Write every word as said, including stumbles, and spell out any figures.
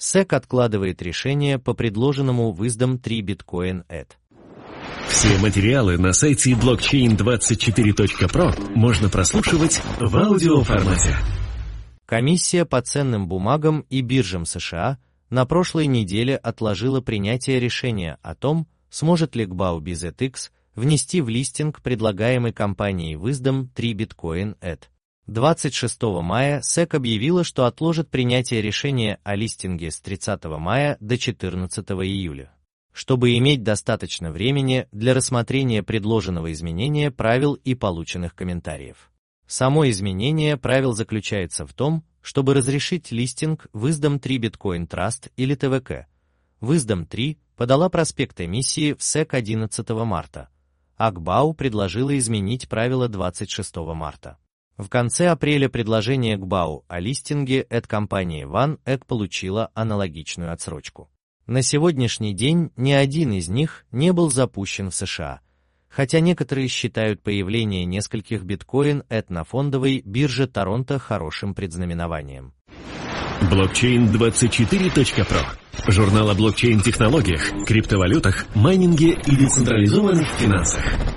сэк откладывает решение по предложенному Wisdom три Bitcoin Add. Все материалы на сайте блокчейн двадцать четыре точка про можно прослушивать в аудиоформате. Комиссия по ценным бумагам и биржам США на прошлой неделе отложила принятие решения о том, сможет ли джи би эй би зет икс внести в листинг предлагаемой компанией Wisdom три Bitcoin Add. двадцать шестого мая сэк объявила, что отложит принятие решения о листинге с тридцатого мая до четырнадцатого июля, чтобы иметь достаточно времени для рассмотрения предложенного изменения правил и полученных комментариев. Само изменение правил заключается в том, чтобы разрешить листинг Wisdom три Bitcoin Trust или тэ вэ ка. Wisdom три подала проспект эмиссии в сэк одиннадцатого марта, а джи би эй предложила изменить правила двадцать шестого марта. В конце апреля предложение джи би эй о листинге от компании OneEgg получило аналогичную отсрочку. На сегодняшний день ни один из них не был запущен в США, хотя некоторые считают появление нескольких биткоин Add на фондовой бирже Торонто хорошим предзнаменованием. блокчейн двадцать четыре точка про. Журнал о блокчейн-технологиях, криптовалютах, майнинге и децентрализованных финансах.